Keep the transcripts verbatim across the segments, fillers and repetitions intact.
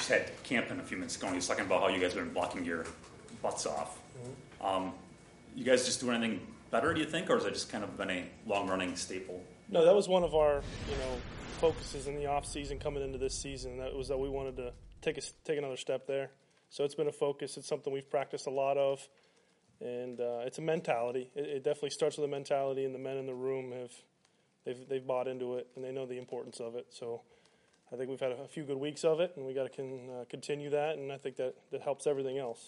just had camp in a few minutes ago, and he was talking about how you guys have been blocking your butts off. Mm-hmm. Um, you guys just do anything better, do you think, or has it just kind of been a long-running staple? No, that was one of our, you know, focuses in the off season coming into this season. That was that we wanted to take a, take another step there. So it's been a focus. It's something we've practiced a lot of, and uh, it's a mentality. It, it definitely starts with a mentality, and the men in the room have they've they've bought into it, and they know the importance of it. So I think we've had a few good weeks of it, and we got to con, uh, continue that, and I think that, that helps everything else.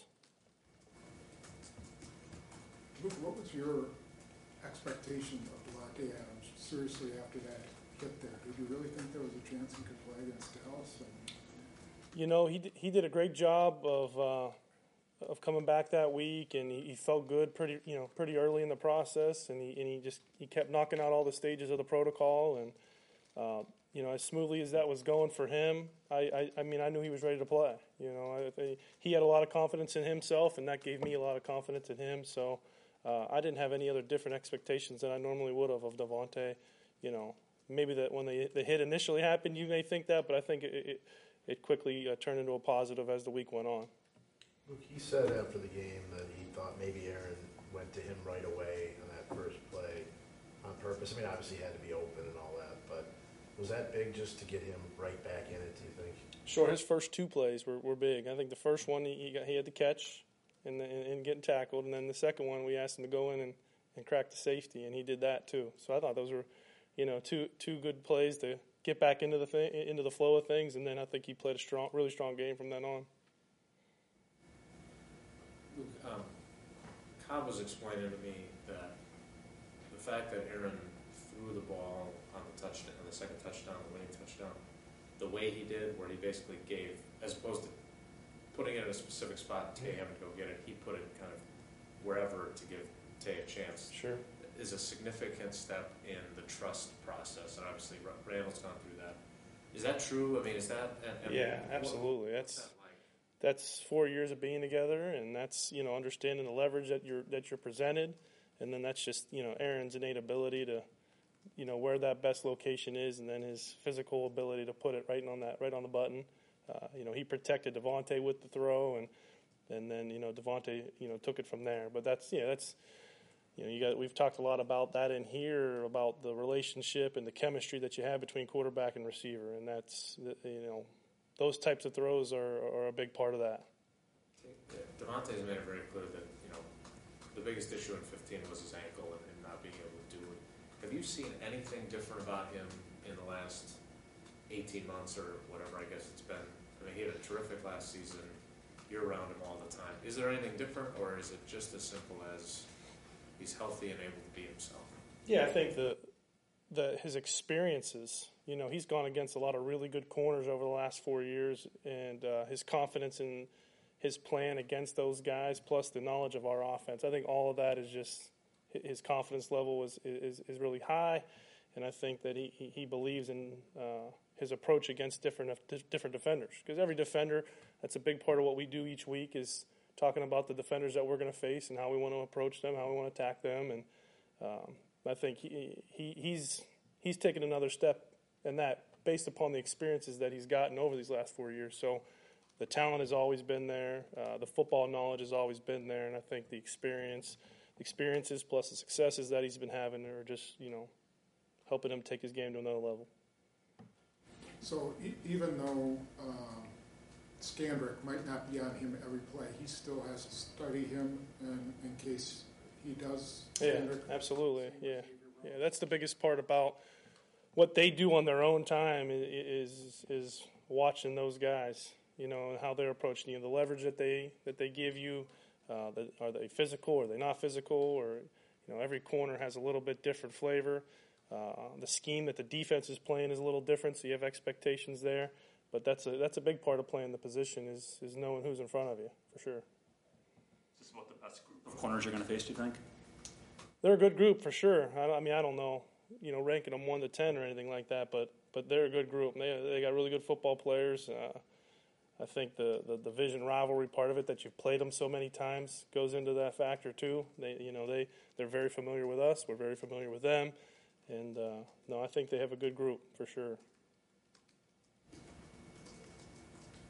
Luke, what was your expectation of Devontae Adams seriously after that hit there? Did you really think there was a chance he could play against Dallas? And... You know, he he did a great job of uh, of coming back that week, and he, he felt good pretty you know pretty early in the process, and he and he just he kept knocking out all the stages of the protocol, and uh, you know as smoothly as that was going for him, I, I I mean I knew he was ready to play. You know, I, he had a lot of confidence in himself, and that gave me a lot of confidence in him. So uh, I didn't have any other different expectations than I normally would have of Devontae. You know, maybe that when the the hit initially happened, you may think that, but I think it. it It quickly uh, turned into a positive as the week went on. Luke, he said after the game that he thought maybe Aaron went to him right away on that first play on purpose. I mean, obviously he had to be open and all that, but was that big just to get him right back in it, do you think? Sure, his first two plays were, were big. I think the first one he got, he had to catch and, and, and getting tackled, and then the second one we asked him to go in and, and crack the safety, and he did that too. So I thought those were, you know, two two good plays to get back into the thing, into the flow of things, and then I think he played a strong, really strong game from then on. Luke, um, Cobb was explaining to me that the fact that Aaron threw the ball on the touchdown, on the second touchdown, the winning touchdown, the way he did, where he basically gave, as opposed to putting it in a specific spot and Tay having to go get it, he put it kind of wherever to give Tay a chance. Sure. Is a significant step in the trust process, and obviously Randall's gone through that. Is that true? I mean, is that? And, and yeah, what, absolutely. That's that like? that's four years of being together, and that's you know understanding the leverage that you're that you're presented, and then that's just you know Aaron's innate ability to, you know, where that best location is, and then his physical ability to put it right on that right on the button. Uh, you know, he protected Devontae with the throw, and and then you know Devontae you know took it from there. But that's yeah, that's. You know, you got. We've talked a lot about that in here, about the relationship and the chemistry that you have between quarterback and receiver, and that's you know, those types of throws are, are a big part of that. Devontae's made it very clear that you know the biggest issue in fifteen was his ankle and him not being able to do it. Have you seen anything different about him in the last eighteen months or whatever? I guess it's been. I mean, he had a terrific last season. You're around him all the time. Is there anything different, or is it just as simple as he's healthy and able to be himself? Yeah, I think the the his experiences. You know, he's gone against a lot of really good corners over the last four years, and uh, his confidence in his plan against those guys, plus the knowledge of our offense. I think all of that is just his confidence level is is, is really high, and I think that he he believes in uh, his approach against different different defenders. Because every defender, that's a big part of what we do each week is talking about the defenders that we're going to face and how we want to approach them, how we want to attack them, and um, I think he, he he's he's taken another step in that based upon the experiences that he's gotten over these last four years. So the talent has always been there, uh, the football knowledge has always been there, and I think the experience, experiences plus the successes that he's been having are just you know helping him take his game to another level. So e- even though um, Scandrick might not be on him every play, he still has to study him in, in case he does. Scandrick. Yeah, absolutely. Yeah, yeah. That's the biggest part about what they do on their own time is is watching those guys. You know, and how they're approaching you, the leverage that they that they give you. Uh, the, are they physical? Are they not physical? Or you know, every corner has a little bit different flavor. Uh, the scheme that the defense is playing is a little different, so you have expectations there. But that's a that's a big part of playing the position is is knowing who's in front of you for sure. Is this about the best group of corners you're going to face? Do you think? They're a good group for sure. I, I mean, I don't know, you know, ranking them one to ten or anything like that, but but they're a good group. They they got really good football players. Uh, I think the, the division rivalry part of it, that you've played them so many times, goes into that factor too. They you know they they're very familiar with us. We're very familiar with them, and uh, no, I think they have a good group for sure.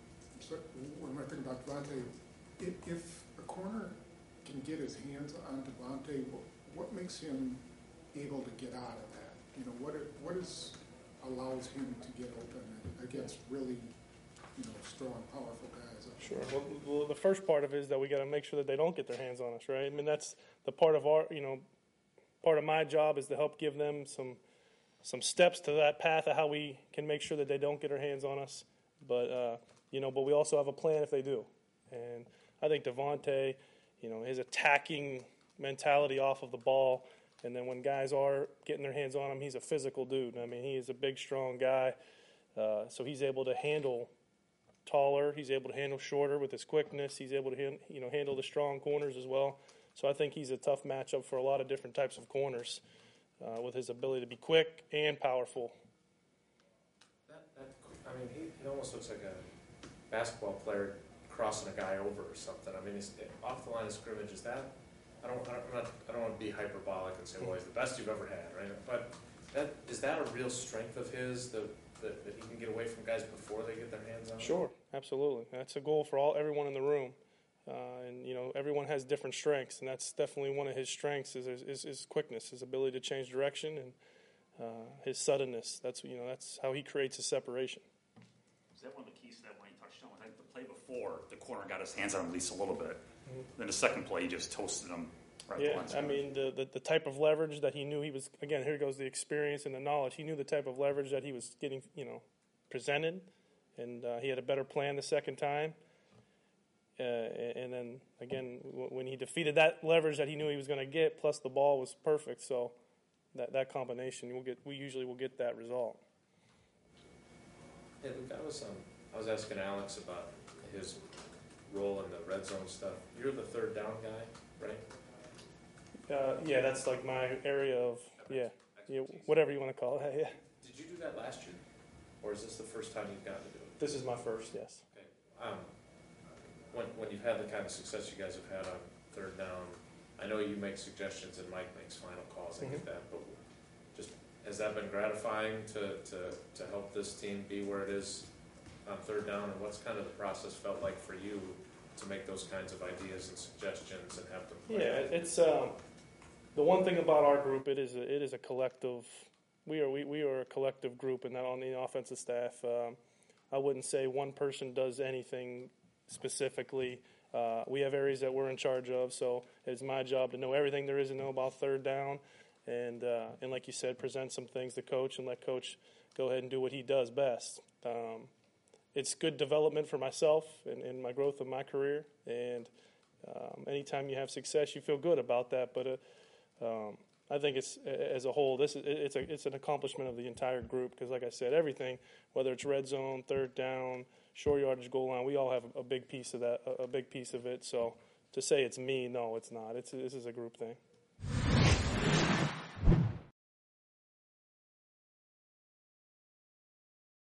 So when I think about Devontae, if, if a corner can get his hands on Devontae, what, what makes him able to get out of that? You know, what it, what is allows him to get open against really, you know, strong, powerful guys? Sure. Well, well, the first part of it is that we got to make sure that they don't get their hands on us, right? I mean, that's the part of our, you know, part of my job is to help give them some some steps to that path of how we can make sure that they don't get their hands on us. But uh, you know, but we also have a plan if they do. And I think Devontae, you know, his attacking mentality off of the ball, and then when guys are getting their hands on him, he's a physical dude. I mean, he is a big, strong guy, uh, so he's able to handle taller. He's able to handle shorter with his quickness. He's able to, hand, you know, handle the strong corners as well. So I think he's a tough matchup for a lot of different types of corners, uh, with his ability to be quick and powerful. That, that, I mean, he, he almost looks like a basketball player crossing a guy over or something. I mean, he's, off the line of scrimmage, is that? I don't, I don't, I'm not, I don't want to be hyperbolic and say, well, he's the best you've ever had, right? But that is that a real strength of his, that, that, that he can get away from guys before they get their hands on him? Sure, absolutely. That's a goal for all everyone in the room. Uh, and, you know, everyone has different strengths, and that's definitely one of his strengths is his, his quickness, his ability to change direction, and uh, his suddenness. That's, you know, that's how he creates his separation. Is that one of the keys to that one he touched on? I think the play before, the corner got his hands on him at least a little bit. Mm-hmm. Then the second play, he just toasted him right yeah, at the I mean, the, the, the type of leverage that he knew he was, again, here goes the experience and the knowledge. He knew the type of leverage that he was getting, you know, presented, and uh, he had a better plan the second time. Uh, and then, again, w- when he defeated that leverage that he knew he was going to get, plus the ball was perfect, so that, that combination, we'll get, we usually will get that result. Yeah, Luke, I was, um, I was asking Alex about his role in the red zone stuff. You're the third down guy, right? Uh, yeah, that's like my area of, yeah, yeah, whatever you want to call it, yeah. Did you do that last year? Or is this the first time you've gotten to do it? This is my first, yes. Okay. Um, when, when you've had the kind of success you guys have had on third down, I know you make suggestions and Mike makes final calls, I get Mm-hmm. that, but just, has that been gratifying to, to, to help this team be where it is on third down? And what's kind of the process felt like for you to make those kinds of ideas and suggestions and have them play? Yeah, it's um, the one thing about our group. It is a, it is a collective. We are we, we are a collective group, and not on the offensive staff. Um, I wouldn't say one person does anything specifically. Uh, we have areas that we're in charge of, so it's my job to know everything there is to know about third down, and uh, and like you said, present some things to coach and let coach go ahead and do what he does best. Um, it's good development for myself and, and my growth of my career, and um, anytime you have success, you feel good about that. But uh, um, I think it's as a whole, this is it's a it's an accomplishment of the entire group because, like I said, everything, whether it's red zone, third down, short yardage, goal line, we all have a big piece of that, a big piece of it. So to say it's me, no, it's not. It's this is a group thing.